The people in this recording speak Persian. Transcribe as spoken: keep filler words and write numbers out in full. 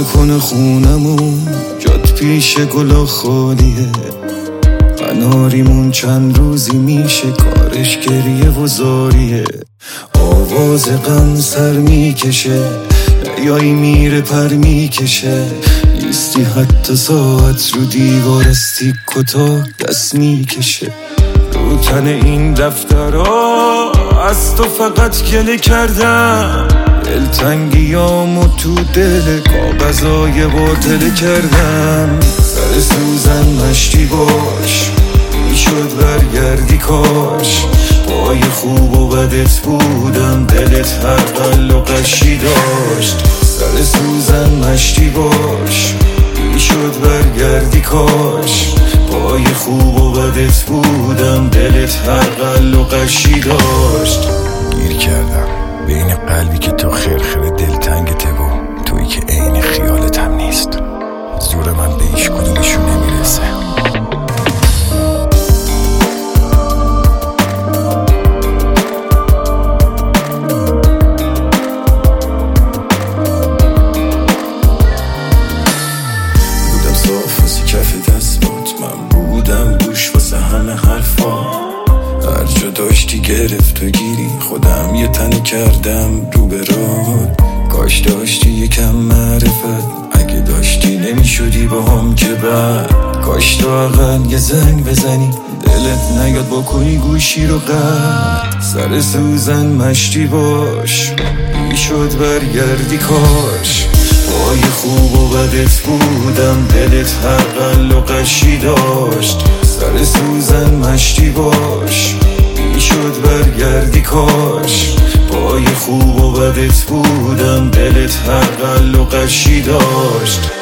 نکنه خونمون جات پیش گلا خالیه، قناریمون چند روزی میشه کارش گریه و زاریه. آواز غم سر میکشه، دریایی میره پر میکشه، نیستی حتی ساعت رو دیوار استی کتا دست میکشه. رو تن این دفترها از تو فقط گله کردم، دلتنگیامو تو دل کاغذای باطله کردم. سر سوزن مشتی باش، میشد برگردی کاش، پای خوب و بدت بودم، دلت هر قل و قشی داشت. سر سوزن مشتی باش، میشد برگردی کاش، پای خوب و بدت بودم، دلت هر قل و قشی داشت. گیر کردم بین قلبی که تو خرخره دلتنگته و تویی که عین خیالت هم نیست. زور من به هیچ کدومشون نمیرسه. بودم صاف واسه کف دستات، من بودم گوش واسه همه حرفا، هر جا داشتی گرفت و گیری خودم یه تنی کردم رو به راه. کاش داشتی یکم معرفت، اگه داشتی نمیشدی با هم که بعد. کاش تو اقل یه زنگ بزنی دلت نیاد بکنی گوشی رو قد. سر سوزن مشتی باش، میشد برگردی کاش، پای خوب و بدت بودم، دلت هر قل و قشی داشت. سر سوزن مشتی باش، میشد برگردی کاش، پای خوب و بدت بودم، دلت هر قل و قشی داشت.